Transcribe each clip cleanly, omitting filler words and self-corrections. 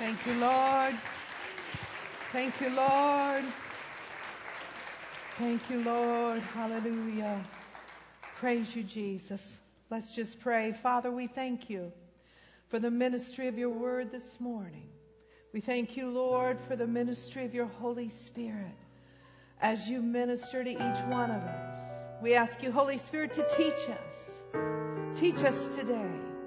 Thank you, Lord. Thank you, Lord. Thank you, Lord. Hallelujah. Praise you, Jesus. Let's just pray. Father, we thank you for the ministry of your word this morning. We thank you, Lord, for the ministry of your Holy Spirit as you minister to each one of us. We ask you, Holy Spirit, to teach us. Teach us today.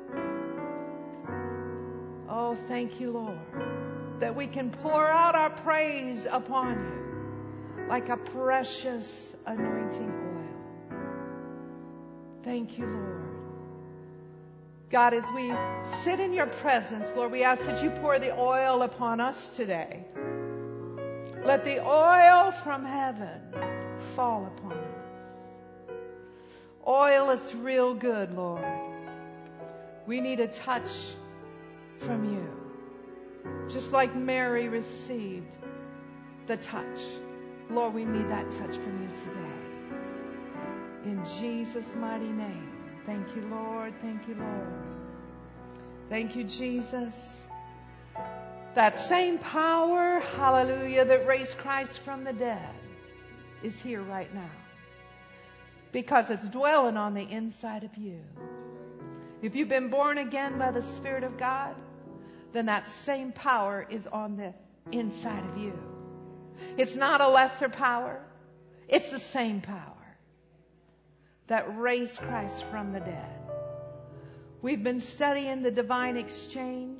Oh, thank you, Lord, that we can pour out our praise upon you like a precious anointing oil. Thank you, Lord. God, as we sit in your presence, Lord, we ask that you pour the oil upon us today. Let the oil from heaven fall upon us. Oil is real good, Lord. We need a touch from you. Just like Mary received the touch. Lord, we need that touch from you today. In Jesus' mighty name. Thank you, Lord. Thank you, Lord. Thank you, Jesus. That same power, hallelujah, that raised Christ from the dead is here right now. Because it's dwelling on the inside of you. If you've been born again by the Spirit of God, then that same power is on the inside of you. It's not a lesser power. It's the same power that raised Christ from the dead. We've been studying the divine exchange.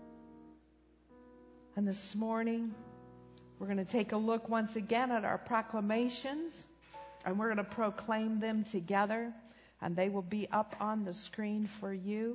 And this morning, we're going to take a look once again at our proclamations. And we're going to proclaim them together. And they will be up on the screen for you.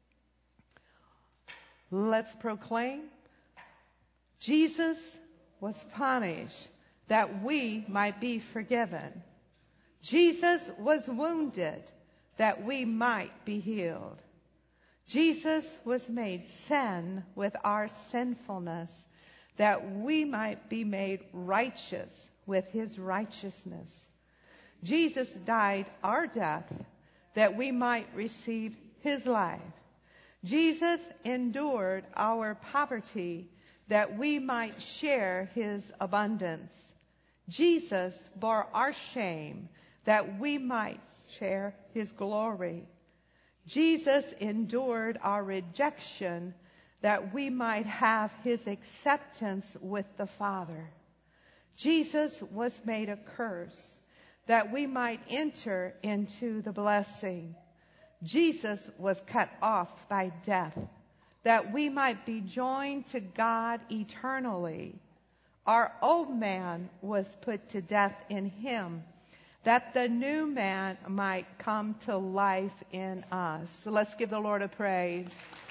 Let's proclaim. Jesus was punished that we might be forgiven. Jesus was wounded that we might be healed. Jesus was made sin with our sinfulness that we might be made righteous with his righteousness. Jesus died our death that we might receive his life. Jesus endured our poverty that we might share his abundance. Jesus bore our shame that we might share his glory. Jesus endured our rejection that we might have his acceptance with the Father. Jesus was made a curse that we might enter into the blessing. Jesus was cut off by death that we might be joined to God eternally. Our old man was put to death in him, that the new man might come to life in us. So let's give the Lord a praise.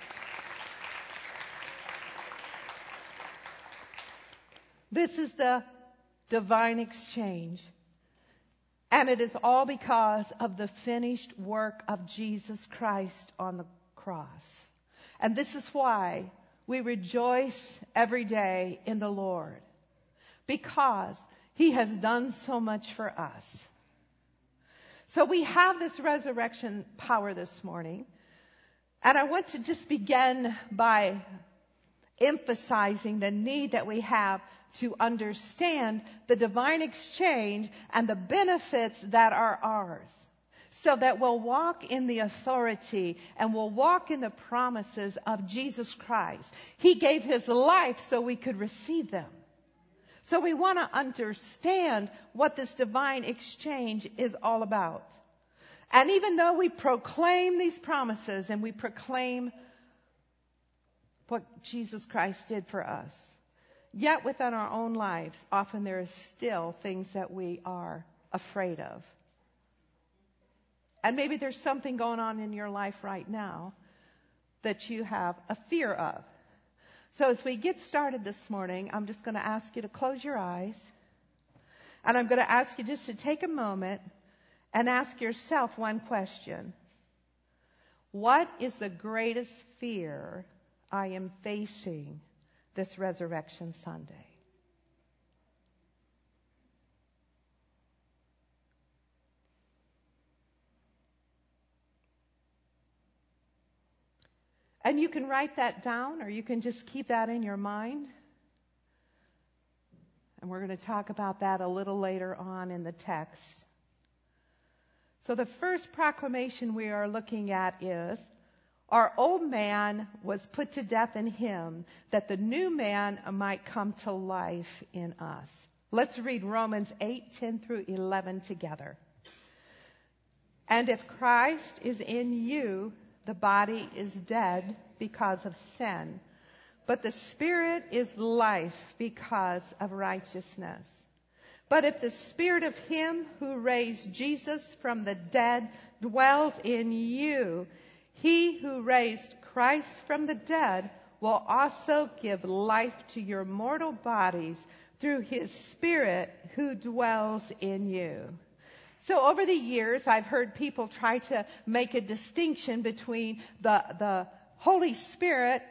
This is the divine exchange. And it is all because of the finished work of Jesus Christ on the cross. And this is why we rejoice every day in the Lord. Because he has done so much for us. So we have this resurrection power this morning. And I want to just begin by emphasizing the need that we have to understand the divine exchange and the benefits that are ours. So that we'll walk in the authority and we'll walk in the promises of Jesus Christ. He gave his life so we could receive them. So we want to understand what this divine exchange is all about. And even though we proclaim these promises and we proclaim what Jesus Christ did for us, yet within our own lives, often there is still things that we are afraid of. And maybe there's something going on in your life right now that you have a fear of. So as we get started this morning, I'm just going to ask you to close your eyes. And I'm going to ask you just to take a moment and ask yourself one question. What is the greatest fear I am facing this Resurrection Sunday? And you can write that down, or you can just keep that in your mind. And we're going to talk about that a little later on in the text. So the first proclamation we are looking at is, our old man was put to death in him, that the new man might come to life in us. Let's read Romans 8:10 through 11 together. And if Christ is in you, the body is dead because of sin, but the Spirit is life because of righteousness. But if the Spirit of him who raised Jesus from the dead dwells in you, he who raised Christ from the dead will also give life to your mortal bodies through his Spirit who dwells in you. So over the years, I've heard people try to make a distinction between the Holy Spirit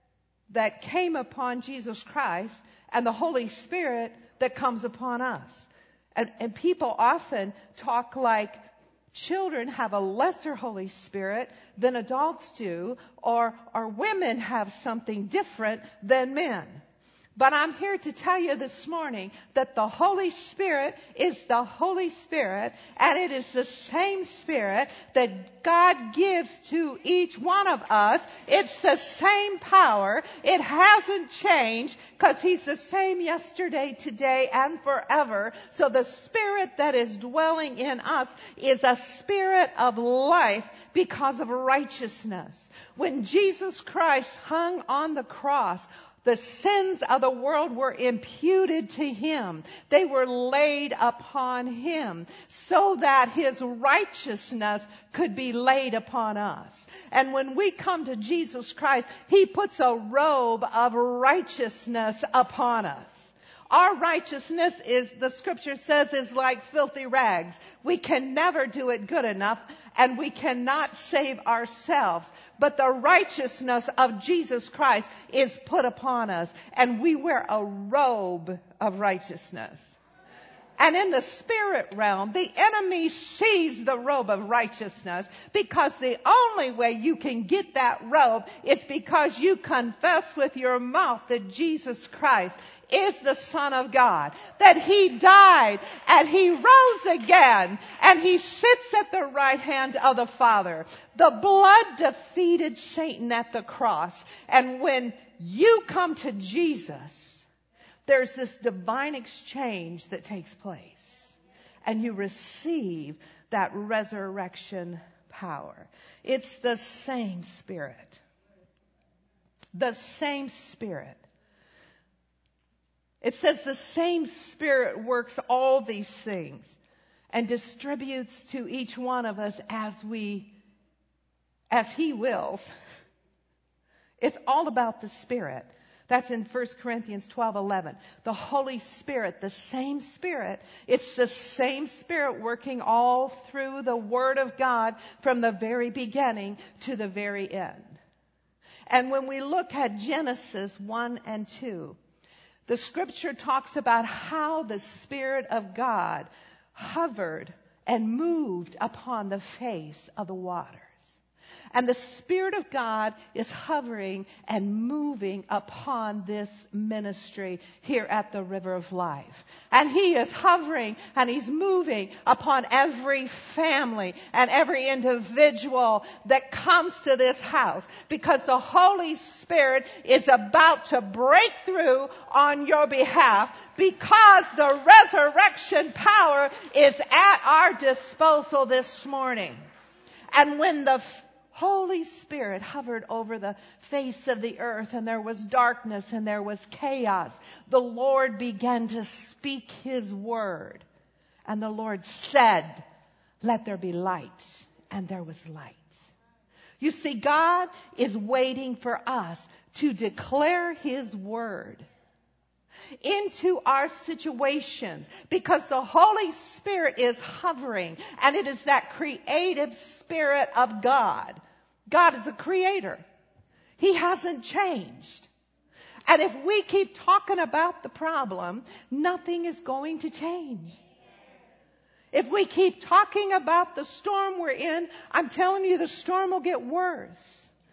that came upon Jesus Christ and the Holy Spirit that comes upon us. And people often talk like children have a lesser Holy Spirit than adults do, or women have something different than men. But I'm here to tell you this morning that the Holy Spirit is the Holy Spirit, and it is the same Spirit that God gives to each one of us. It's the same power. It hasn't changed because he's the same yesterday, today, and forever. So the Spirit that is dwelling in us is a spirit of life because of righteousness. When Jesus Christ hung on the cross, the sins of the world were imputed to him. They were laid upon him so that his righteousness could be laid upon us. And when we come to Jesus Christ, he puts a robe of righteousness upon us. Our righteousness is, the scripture says, is like filthy rags. We can never do it good enough, and we cannot save ourselves. But the righteousness of Jesus Christ is put upon us, and we wear a robe of righteousness. And in the spirit realm, the enemy sees the robe of righteousness, because the only way you can get that robe is because you confess with your mouth that Jesus Christ is the Son of God, that he died and he rose again, and he sits at the right hand of the Father. The blood defeated Satan at the cross. And when you come to Jesus, there's this divine exchange that takes place, and you receive that resurrection power. It's the same Spirit. The same Spirit. It says the same Spirit works all these things and distributes to each one of us as he wills. It's all about the Spirit. That's in 1 Corinthians 12:11. The Holy Spirit, the same Spirit, it's the same Spirit working all through the Word of God from the very beginning to the very end. And when we look at Genesis 1 and 2, the scripture talks about how the Spirit of God hovered and moved upon the face of the waters. And the Spirit of God is hovering and moving upon this ministry here at the River of Life. And he is hovering and he's moving upon every family and every individual that comes to this house, because the Holy Spirit is about to break through on your behalf, because the resurrection power is at our disposal this morning. And when the Holy Spirit hovered over the face of the earth, and there was darkness and there was chaos, the Lord began to speak his word. And the Lord said, "Let there be light," and there was light. You see, God is waiting for us to declare his word into our situations, because the Holy Spirit is hovering, and it is that creative Spirit of God. God is a creator. He hasn't changed. And if we keep talking about the problem, nothing is going to change. If we keep talking about the storm we're in, I'm telling you, the storm will get worse.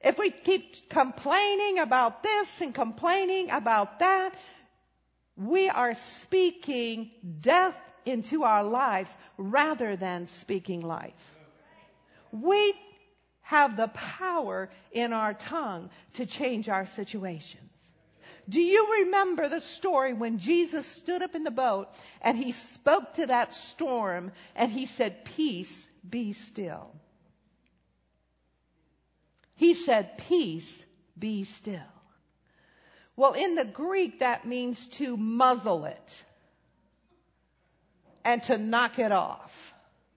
If we keep complaining about this and complaining about that, we are speaking death into our lives rather than speaking life. We have the power in our tongue to change our situations. Do you remember the story when Jesus stood up in the boat and he spoke to that storm and he said, "Peace, be still"? He said, "Peace, be still." Well, in the Greek, that means to muzzle it and to knock it off.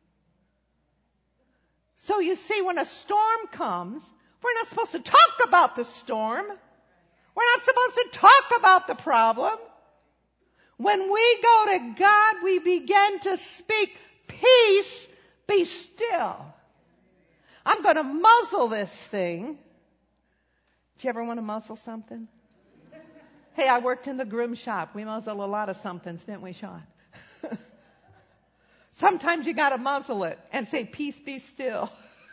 So you see, when a storm comes, we're not supposed to talk about the storm. We're not supposed to talk about the problem. When we go to God, we begin to speak, "Peace, be still. I'm going to muzzle this thing." Do you ever want to muzzle something? Hey, I worked in the groom shop. We muzzle a lot of somethings, didn't we, Sean? Sometimes you got to muzzle it and say, "Peace, be still."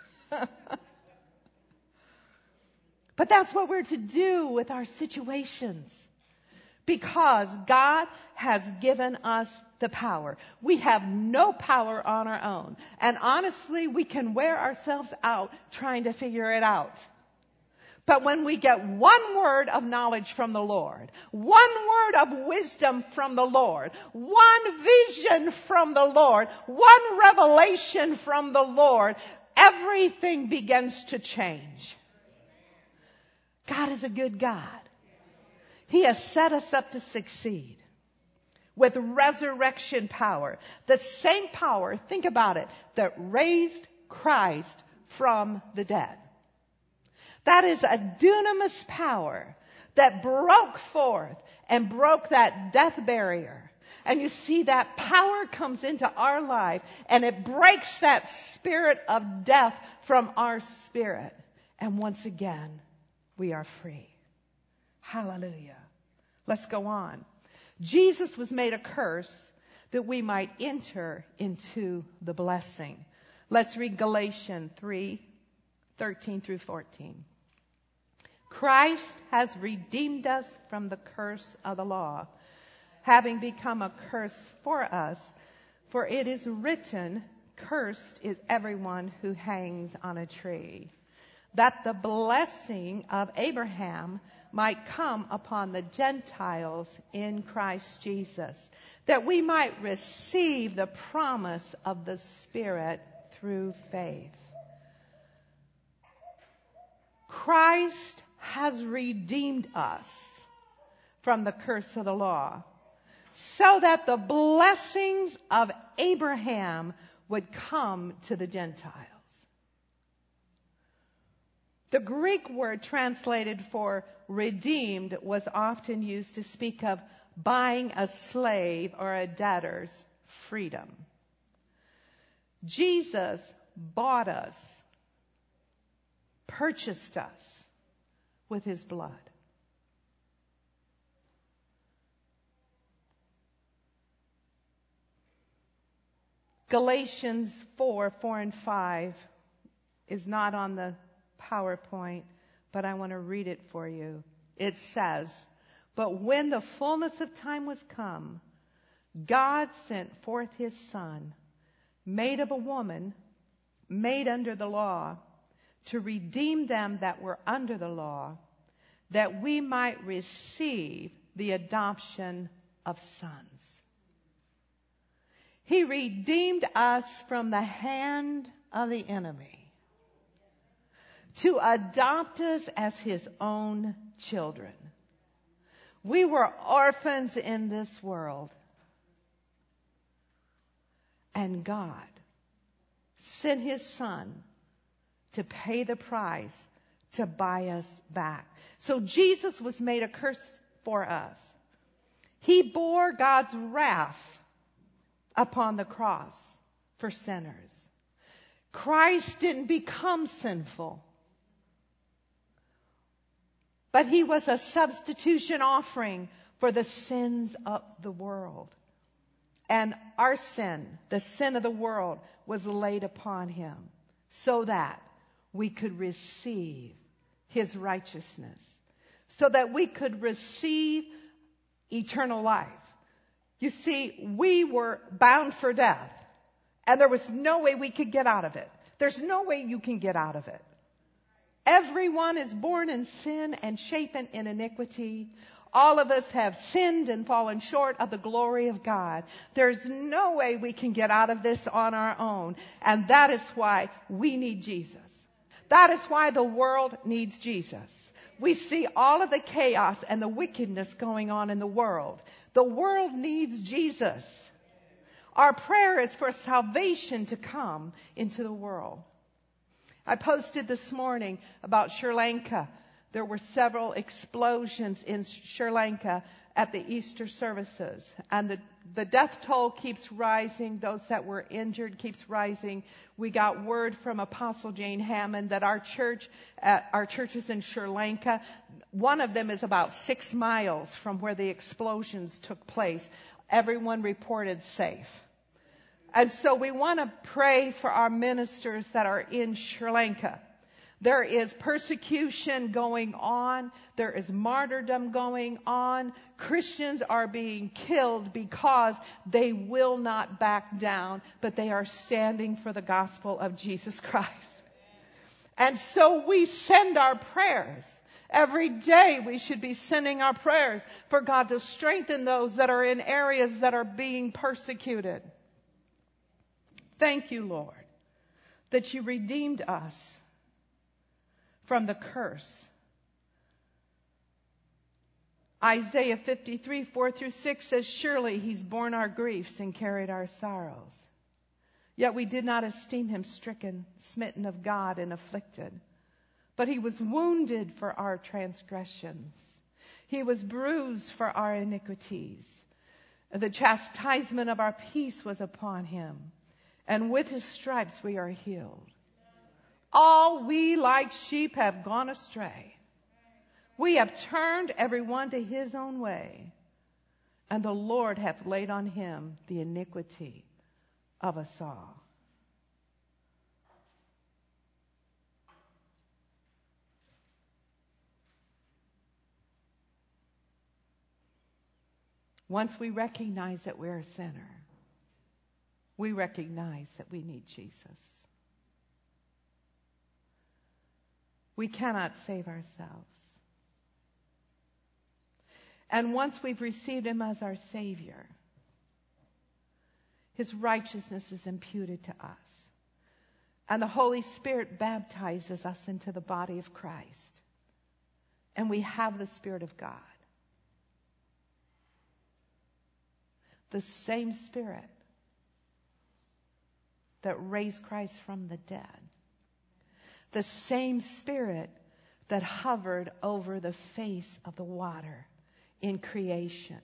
But that's what we're to do with our situations, because God has given us the power. We have no power on our own. And honestly, we can wear ourselves out trying to figure it out. But when we get one word of knowledge from the Lord, one word of wisdom from the Lord, one vision from the Lord, one revelation from the Lord, everything begins to change. God is a good God. He has set us up to succeed with resurrection power. The same power, think about it, that raised Christ from the dead. That is a dunamis power that broke forth and broke that death barrier. And you see, that power comes into our life and it breaks that spirit of death from our spirit. And once again, we are free. Hallelujah. Let's go on. Jesus was made a curse that we might enter into the blessing. Let's read Galatians 3:13 through 14. Christ has redeemed us from the curse of the law, having become a curse for us. For it is written, "Cursed is everyone who hangs on a tree," that the blessing of Abraham might come upon the Gentiles in Christ Jesus, that we might receive the promise of the Spirit through faith. Christ has redeemed us from the curse of the law, so that the blessings of Abraham would come to the Gentiles. The Greek word translated for redeemed was often used to speak of buying a slave or a debtor's freedom. Jesus bought us, purchased us with his blood. Galatians 4 and 5 is not on the PowerPoint, but I want to read it for you. It says, "But when the fullness of time was come, God sent forth his Son, made of a woman, made under the law, to redeem them that were under the law, that we might receive the adoption of sons." He redeemed us from the hand of the enemy to adopt us as his own children. We were orphans in this world, and God sent his Son to pay the price to buy us back. So Jesus was made a curse for us. He bore God's wrath upon the cross for sinners. Christ didn't become sinful, but he was a substitution offering for the sins of the world. And our sin, the sin of the world, was laid upon him so that we could receive his righteousness so that we could receive eternal life. You see, we were bound for death, and there was no way we could get out of it. There's no way you can get out of it. Everyone is born in sin and shapen in iniquity. All of us have sinned and fallen short of the glory of God. There's no way we can get out of this on our own. And that is why we need Jesus. That is why the world needs Jesus. We see all of the chaos and the wickedness going on in the world. The world needs Jesus. Our prayer is for salvation to come into the world. I posted this morning about Sri Lanka. There were several explosions in Sri Lanka at the Easter services. And the death toll keeps rising. Those that were injured keeps rising. We got word from Apostle Jane Hammond that our churches in Sri Lanka, one of them is about 6 miles from where the explosions took place. Everyone reported safe. And so we want to pray for our ministers that are in Sri Lanka. There is persecution going on. There is martyrdom going on. Christians are being killed because they will not back down, but they are standing for the gospel of Jesus Christ. And so we send our prayers. Every day we should be sending our prayers for God to strengthen those that are in areas that are being persecuted. Thank you, Lord, that you redeemed us from the curse. Isaiah 53, 4-6 says, surely he's borne our griefs and carried our sorrows. Yet we did not esteem him stricken, smitten of God, and afflicted. But he was wounded for our transgressions. He was bruised for our iniquities. The chastisement of our peace was upon him, and with his stripes we are healed. All we like sheep have gone astray. We have turned every one to his own way, and the Lord hath laid on him the iniquity of us all. Once we recognize that we're a sinner, we recognize that we need Jesus. We cannot save ourselves. And once we've received him as our Savior, his righteousness is imputed to us. And the Holy Spirit baptizes us into the body of Christ. And we have the Spirit of God. The same Spirit that raised Christ from the dead. The same Spirit that hovered over the face of the water in creation.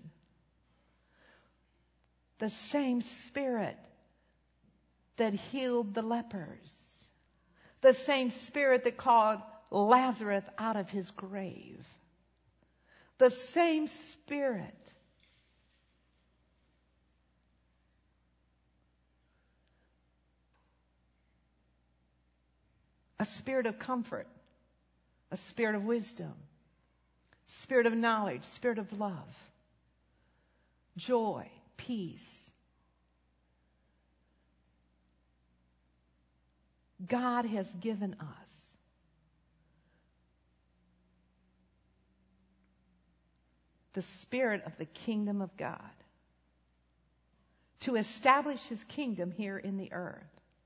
The same Spirit that healed the lepers. The same Spirit that called Lazarus out of his grave. The same Spirit a spirit of comfort, a spirit of wisdom, spirit of knowledge, spirit of love, joy, peace. God has given us the spirit of the kingdom of God to establish his kingdom here in the earth.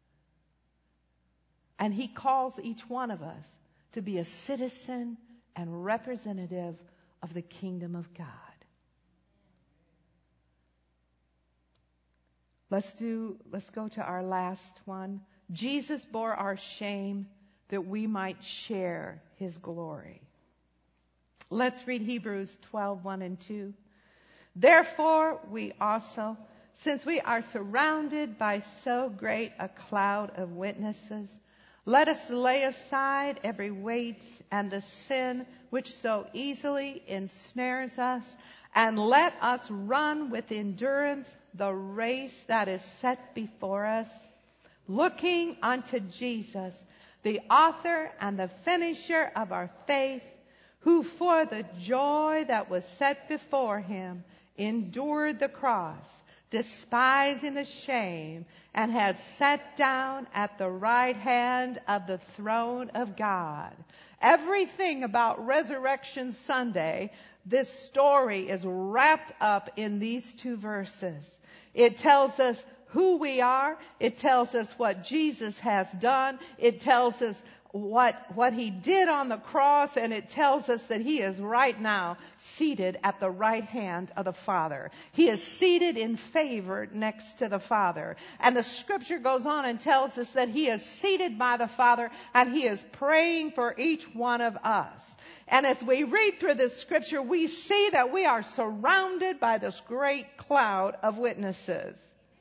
And he calls each one of us to be a citizen and representative of the kingdom of God. Let's go to our last one. Jesus bore our shame that we might share his glory. Let's read Hebrews 12:1-2. Therefore, we also, since we are surrounded by so great a cloud of witnesses, let us lay aside every weight and the sin which so easily ensnares us, and let us run with endurance the race that is set before us, looking unto Jesus, the author and the finisher of our faith, who for the joy that was set before him endured the cross, despising the shame, and has sat down at the right hand of the throne of God. Everything about Resurrection Sunday, this story is wrapped up in these two verses. It tells us who we are. It tells us what Jesus has done. It tells us what he did on the cross, and it tells us that he is right now seated at the right hand of the Father. He is seated in favor next to the Father. And the scripture goes on and tells us that he is seated by the Father and he is praying for each one of us. And as we read through this scripture, we see that we are surrounded by this great cloud of witnesses.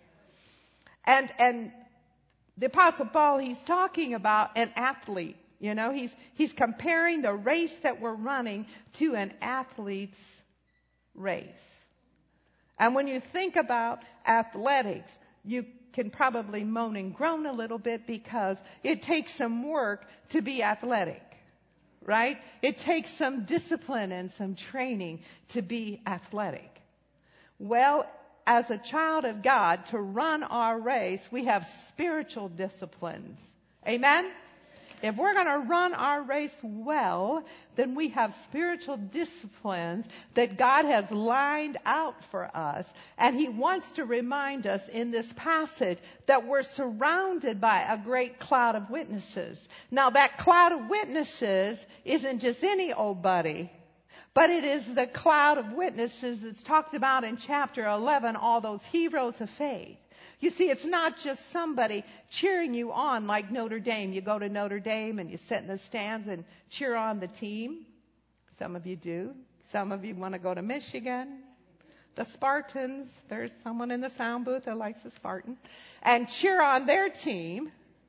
And the Apostle Paul, he's talking about an athlete. You know, he's comparing the race that we're running to an athlete's race. And when you think about athletics, you can probably moan and groan a little bit because it takes some work to be athletic, right? It takes some discipline and some training to be athletic. Well, as a child of God, to run our race, we have spiritual disciplines. Amen? If we're going to run our race well, then we have spiritual disciplines that God has lined out for us. And he wants to remind us in this passage that we're surrounded by a great cloud of witnesses. Now, that cloud of witnesses isn't just any old buddy. But it is the cloud of witnesses that's talked about in chapter 11, all those heroes of faith. You see, it's not just somebody cheering you on like Notre Dame. You go to Notre Dame and you sit in the stands and cheer on the team. Some of you do. Some of you want to go to Michigan. The Spartans, there's someone in the sound booth that likes the Spartan, and cheer on their team.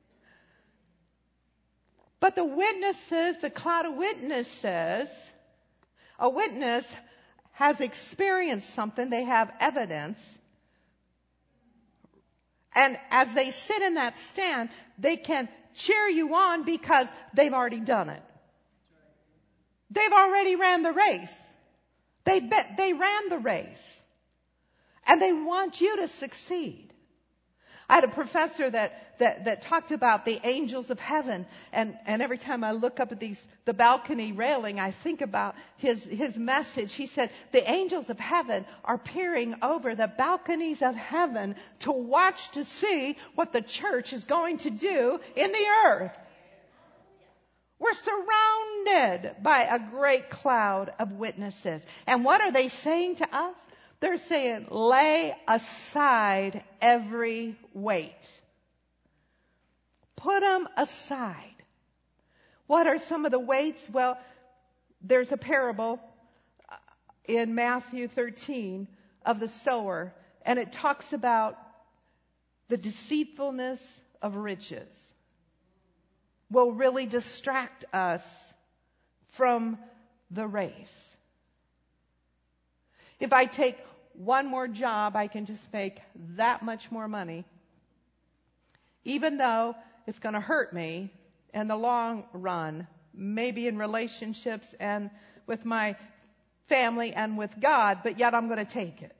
But the witnesses, the cloud of witnesses, a witness has experienced something. They have evidence. And as they sit in that stand, they can cheer you on because they've already done it. They've already ran the race. They ran the race. And they want you to succeed. I had a professor that talked about the angels of heaven, and every time I look up at the balcony railing, I think about his message. He said, the angels of heaven are peering over the balconies of heaven to watch to see what the church is going to do in the earth. We're surrounded by a great cloud of witnesses. And what are they saying to us? They're saying, lay aside every weight. Put them aside. What are some of the weights? Well, there's a parable in Matthew 13 of the sower, and it talks about the deceitfulness of riches will really distract us from the race. If I take one more job, I can just make that much more money, even though it's going to hurt me in the long run, maybe in relationships and with my family and with God, but yet I'm going to take it.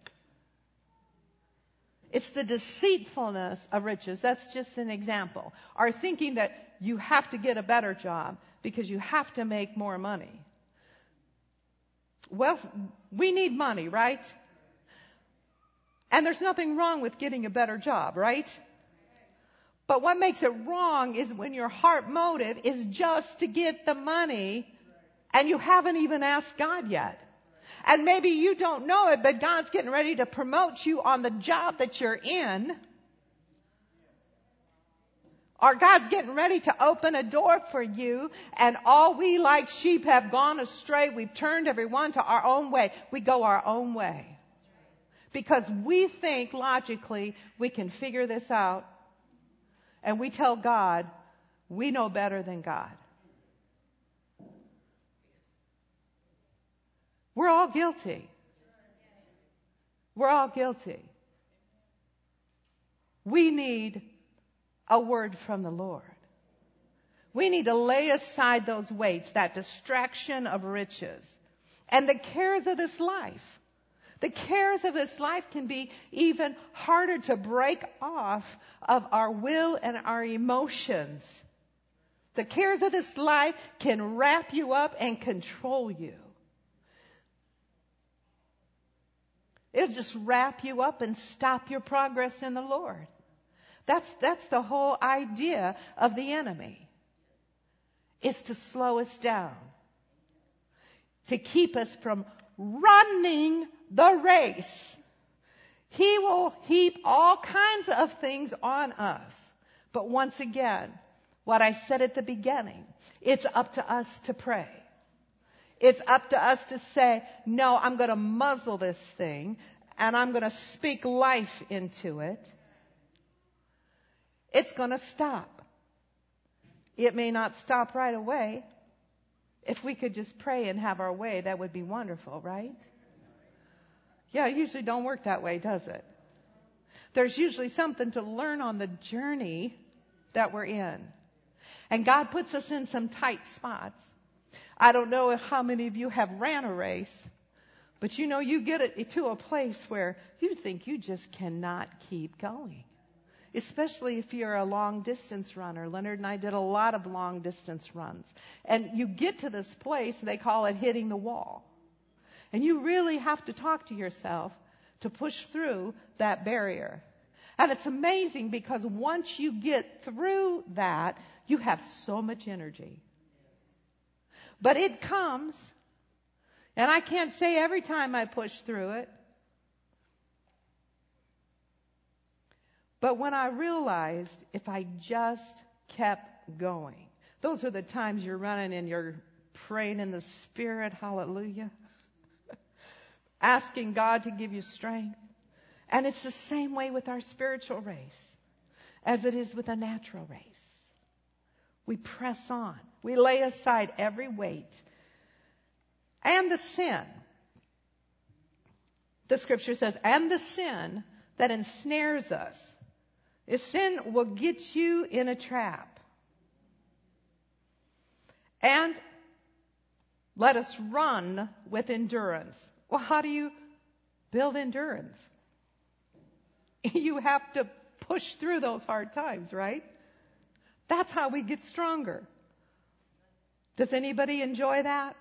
It's the deceitfulness of riches. That's just an example. Or thinking that you have to get a better job because you have to make more money. Well, we need money, right? And there's nothing wrong with getting a better job, right? But what makes it wrong is when your heart motive is just to get the money and you haven't even asked God yet. And maybe you don't know it, but God's getting ready to promote you on the job that you're in. Or God's getting ready to open a door for you, and all we like sheep have gone astray. We've turned everyone to our own way. We go our own way. Because we think logically we can figure this out. And we tell God we know better than God. We're all guilty. We're all guilty. We need a word from the Lord. We need to lay aside those weights, that distraction of riches, and the cares of this life. The cares of this life can be even harder to break off of our will and our emotions. The cares of this life can wrap you up and control you. It'll just wrap you up and stop your progress in the Lord. That's the whole idea of the enemy. Is to slow us down. To keep us from running the race. He will heap all kinds of things on us. But once again, what I said at the beginning, it's up to us to pray. It's up to us to say, no, I'm going to muzzle this thing and I'm going to speak life into it. It's going to stop. It may not stop right away. If we could just pray and have our way, that would be wonderful, right? Yeah, it usually don't work that way, does it? There's usually something to learn on the journey that we're in. And God puts us in some tight spots. I don't know how many of you have ran a race, but you know you get it to a place where you think you just cannot keep going. Especially if you're a long-distance runner. Leonard and I did a lot of long-distance runs. And you get to this place, they call it hitting the wall. And you really have to talk to yourself to push through that barrier. And it's amazing because once you get through that, you have so much energy. But it comes, and I can't say every time I push through it, but when I realized if I just kept going, those are the times you're running and you're praying in the Spirit, hallelujah, asking God to give you strength. And it's the same way with our spiritual race as it is with a natural race. We press on. We lay aside every weight and the sin. The scripture says, and the sin that ensnares us. Sin will get you in a trap. And let us run with endurance. Well, how do you build endurance? You have to push through those hard times, right? That's how we get stronger. Does anybody enjoy that?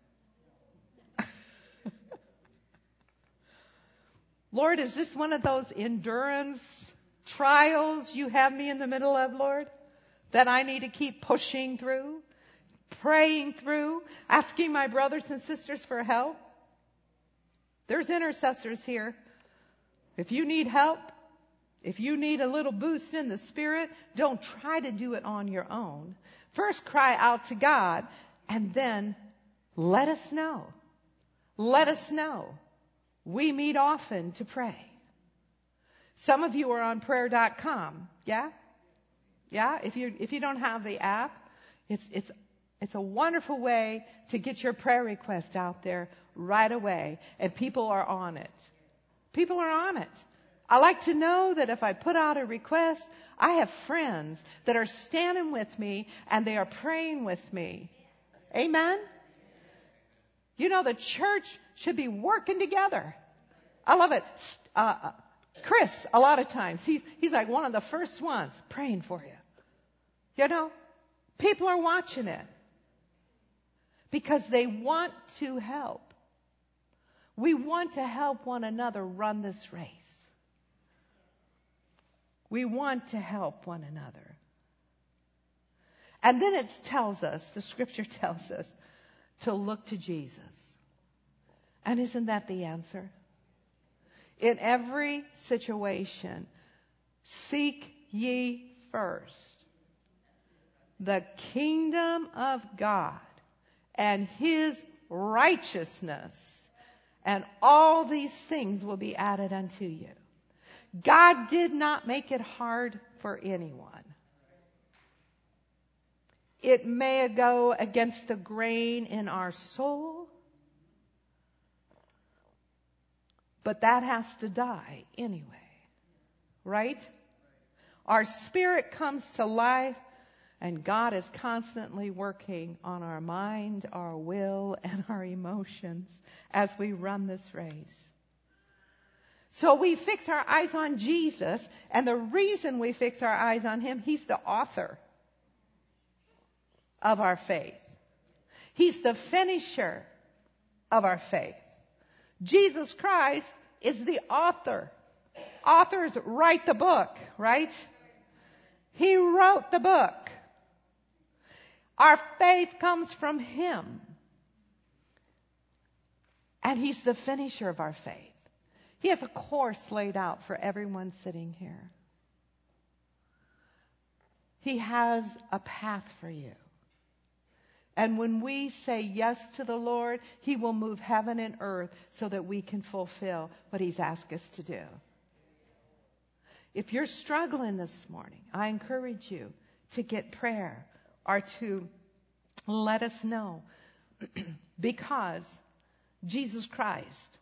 Lord, is this one of those endurance trials you have me in the middle of, Lord, that I need to keep pushing through, praying through, asking my brothers and sisters for help? There's intercessors here. If you need help, if you need a little boost in the Spirit, don't try to do it on your own. First cry out to God, and then let us know. Let us know. We meet often to pray. Some of you are on prayer.com. Yeah? Yeah? If you don't have the app, it's a wonderful way to get your prayer request out there right away. And people are on it. People are on it. I like to know that if I put out a request, I have friends that are standing with me and they are praying with me. Amen? You know, the church should be working together. I love it. Chris, a lot of times, he's like one of the first ones praying for you. You know, people are watching it because they want to help. We want to help one another run this race. We want to help one another. And then it tells us, the scripture tells us, to look to Jesus. And isn't that the answer? In every situation, seek ye first the kingdom of God and His righteousness, and all these things will be added unto you. God did not make it hard for anyone. It may go against the grain in our soul, but that has to die anyway, right? Our spirit comes to life And God is constantly working on our mind, our will, and our emotions as we run this race. So we fix our eyes on Jesus, and the reason we fix our eyes on him, he's the author of our faith. He's the finisher of our faith. Jesus Christ is the author. Authors write the book, right? He wrote the book. Our faith comes from him. And he's the finisher of our faith. He has a course laid out for everyone sitting here. He has a path for you. And when we say yes to the Lord, he will move heaven and earth so that we can fulfill what he's asked us to do. If you're struggling this morning, I encourage you to get prayer or to let us know. Because Jesus Christ,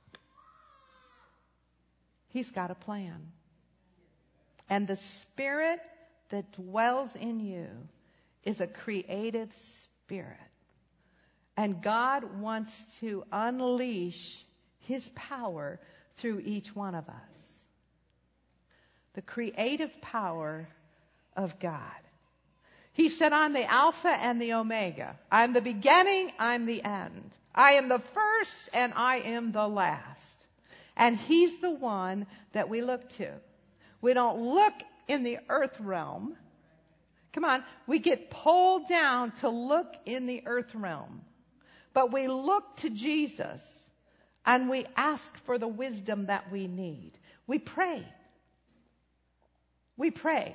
he's got a plan. And the Spirit that dwells in you is a creative spirit. And God wants to unleash his power through each one of us. The creative power of God. He said, I'm the Alpha and the Omega. I'm the beginning, I'm the end. I am the first and I am the last. And he's the one that we look to. We don't look in the earth realm. Come on, we get pulled down to look in the earth realm. But we look to Jesus and we ask for the wisdom that we need. We pray. We pray.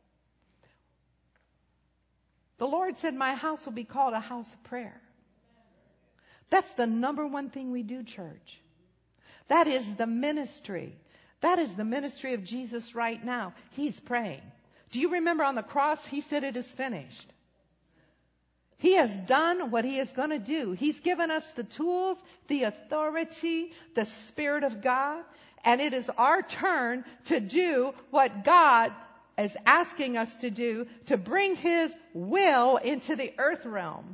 The Lord said, my house will be called a house of prayer. That's the number one thing we do, church. That is the ministry. That is the ministry of Jesus right now. He's praying. Do you remember on the cross, he said it is finished. He has done what he is going to do. He's given us the tools, the authority, the Spirit of God. And it is our turn to do what God is asking us to do, to bring his will into the earth realm.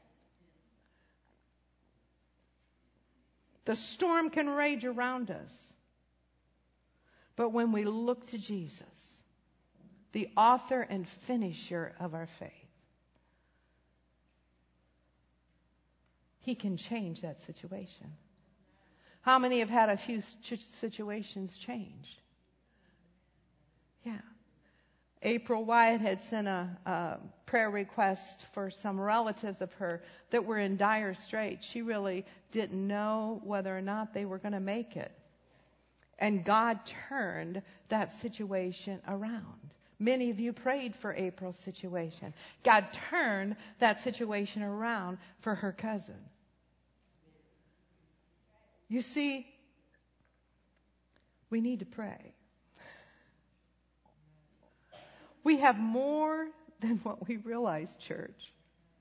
The storm can rage around us. But when we look to Jesus, the author and finisher of our faith, he can change that situation. How many have had a few situations changed? Yeah. April Wyatt had sent a prayer request for some relatives of her that were in dire straits. She really didn't know whether or not they were going to make it. And God turned that situation around. Many of you prayed for April's situation. God turned that situation around for her cousin. You see, we need to pray. We have more than what we realize, church.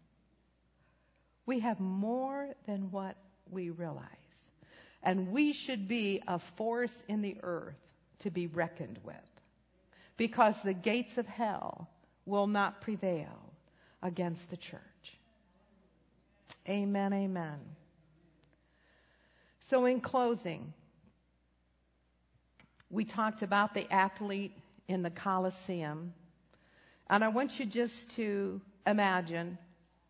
We have more than what we realize. And we should be a force in the earth to be reckoned with. Because the gates of hell will not prevail against the church. Amen, amen. So in closing, we talked about the athlete in the Colosseum. And I want you just to imagine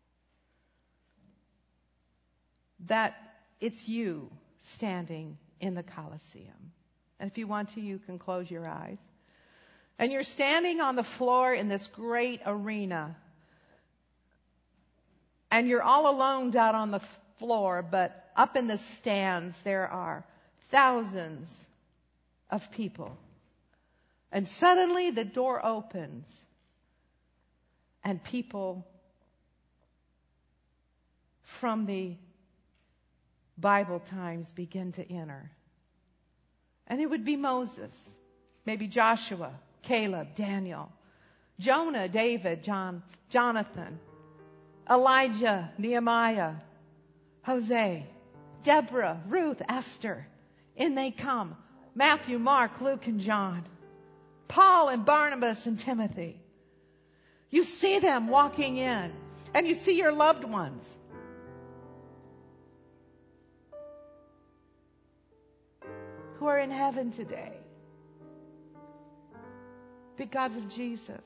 that it's you standing in the Colosseum. And if you want to, you can close your eyes. And you're standing on the floor in this great arena. And you're all alone down on the floor, but up in the stands there are thousands of people. And suddenly the door opens and people from the Bible times begin to enter. And it would be Moses, maybe Joshua, Caleb, Daniel, Jonah, David, Jonathan, Elijah, Nehemiah, Hosea, Deborah, Ruth, Esther. In they come. Matthew, Mark, Luke, and John. Paul and Barnabas and Timothy. You see them walking in, and you see your loved ones. Who are in heaven today because of Jesus.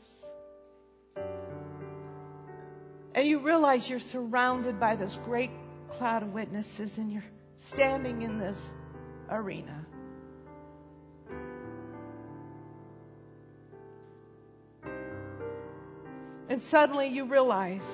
And you realize you're surrounded by this great cloud of witnesses, and you're standing in this arena. And suddenly you realize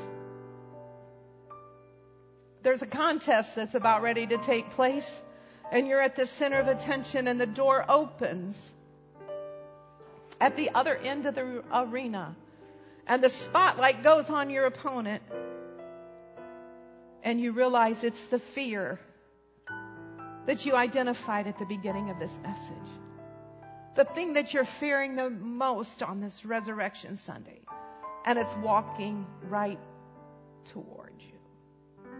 there's a contest that's about ready to take place, and you're at the center of attention, and the door opens at the other end of the arena, and the spotlight goes on your opponent, and you realize it's the fear that you identified at the beginning of this message. The thing that you're fearing the most on this Resurrection Sunday. And it's walking right toward you.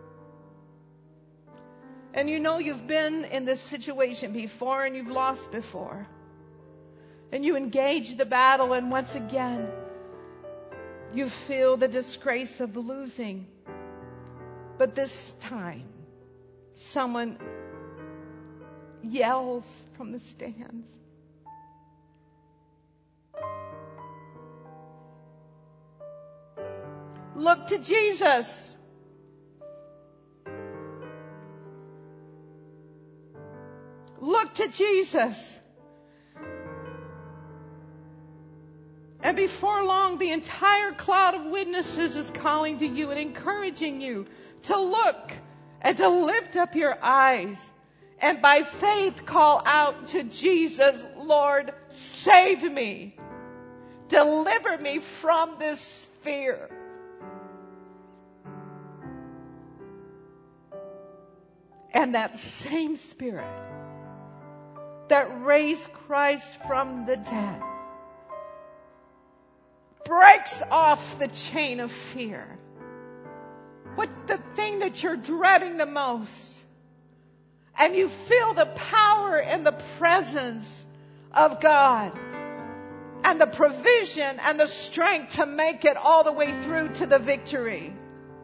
And you know you've been in this situation before, and you've lost before. And you engage the battle, and once again, you feel the disgrace of losing. But this time, someone yells from the stands, "Look to Jesus." Look to Jesus. And before long, the entire cloud of witnesses is calling to you and encouraging you to look and to lift up your eyes and by faith call out to Jesus, "Lord, save me. Deliver me from this fear." And that same Spirit that raised Christ from the dead breaks off the chain of fear. What the thing that you're dreading the most, and you feel the power and the presence of God and the provision and the strength to make it all the way through to the victory.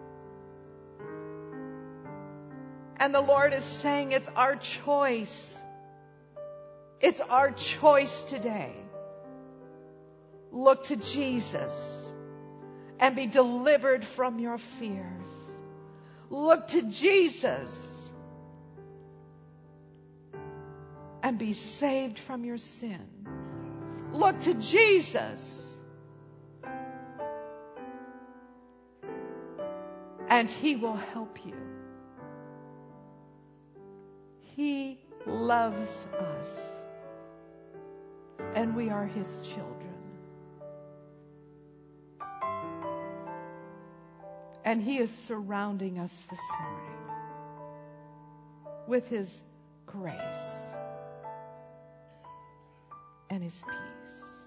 And the Lord is saying it's our choice. It's our choice today. Look to Jesus and be delivered from your fears. Look to Jesus and be saved from your sin. Look to Jesus and He will help you. He loves us, and we are His children. And He is surrounding us this morning with His grace and His peace.